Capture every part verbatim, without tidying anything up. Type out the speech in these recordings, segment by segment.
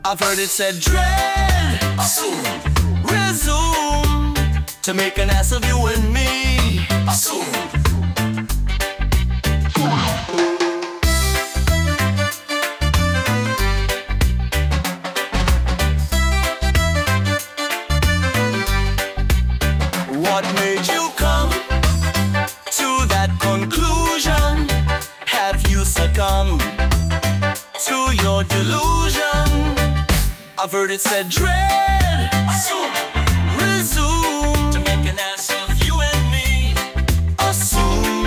I've heard it said dread, assume, resume, to make an ass of you and me, assume. What made you come to that conclusion? Have you succumbed to your delusion? I've heard it said dread, assume, resume, to make an ass of you and me, assume.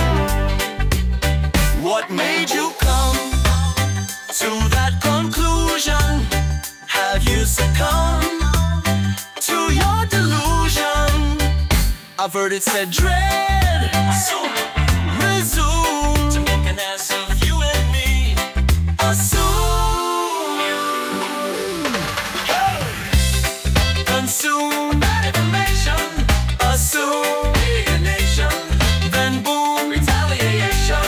What made you come to that conclusion? Have you succumbed to your delusion? I've heard it said dread, assume, resume, to make an ass of you and me, assume. Consume that information, assume alienation, then boom, retaliation.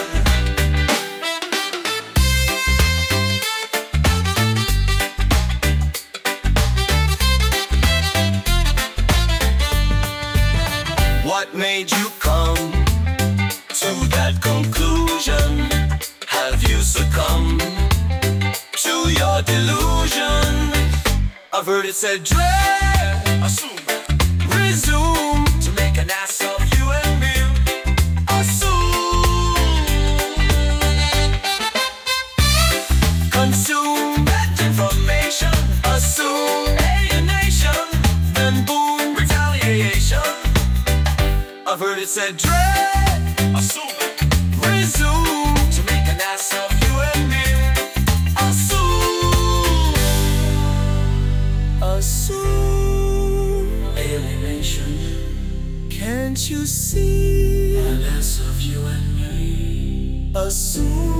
What made you come to that conclusion? Have you succumbed to your delusion? I've heard it said dread, assume, resume, to make an ass of you and me, assume. Consume that information, assume alienation, then boom, retaliation. I've heard it said dread, assume, resume, to make an ass of you and me, assume. Assume alienation. Can't you see? An ass of you and me, assume.